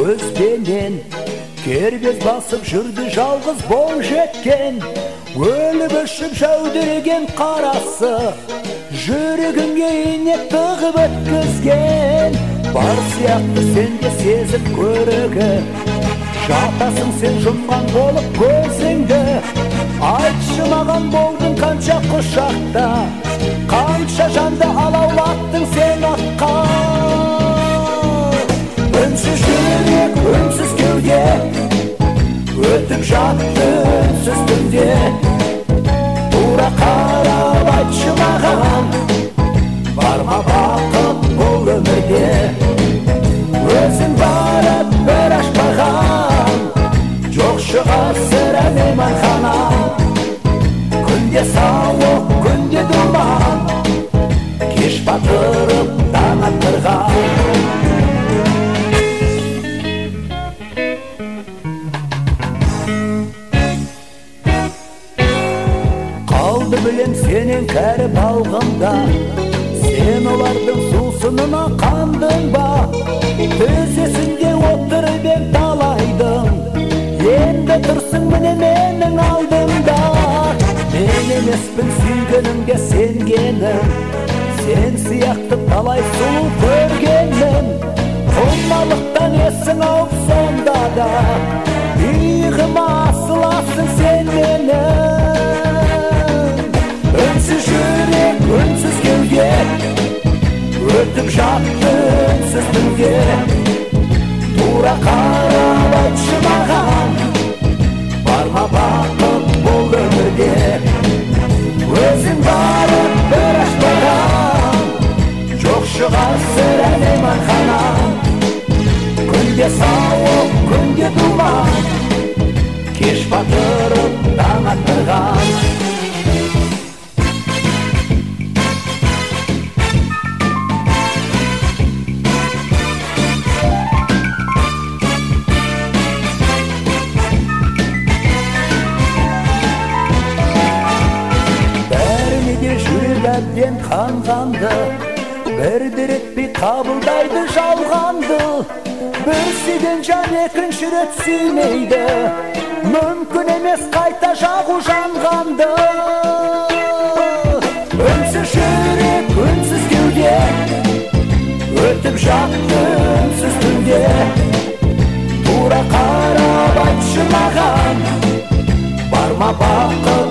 көзбенен кербез басып жүрді жалғыз бол жеткен, өліп өшіп жәудіреген қарасы жүрегіңе ине тығып өткізген. Бар сияқты сен де сезіп көрігі, жатасың сен жұмған болып көзіңді. Айтшы маған болдың қанша құшақта, қанша жанды алаулаттың сен атқа. Үнсіз жүрек, үнсіз кеуде, өтіп жатты үнсіз түнде. Тура қарап айтшы маған, бар ма бақыт бұл өмірде? Өзің барып бір ашпаған, жоқ шығар сірә мейманхана. Күнде сауық, күнде думан, кеш батырып таң attырған. Қалды білем сенен кәрі балғында, сен олардың сусынына қандың ба? Тізесінде отырып ем талайдың, енді тұрсың міне менің алдымда. Мен емеспін сүйгеніңге сенгенім, сен сияқты талай сұлу көргенмін. Құлмалықтан есің ауып сонда да, иығыма асыласың сен менің. Үнсіз жүрек, үнсіз кеуде, өтіп жатты үнсіз түнге. Тура қарап айтшы маған, бар ма бақыт бұл өмірде? Өзің барып бір ашпаған, жоқ шығар сірә мейманхана. Күнде сауық, күнде думан, кеш батырып таң attырған. Әбден қанғанды, бір етпей қабылдайды жалғанды. Бір сүйген жан екінші рет сүймейді, мүмкін емес қайта жағу жанғанды. Үнсіз жүрек, үнсіз кеуде, өтіп жатты үнсіз түнде. Тура қарап айтшы маған, бар ма бақыт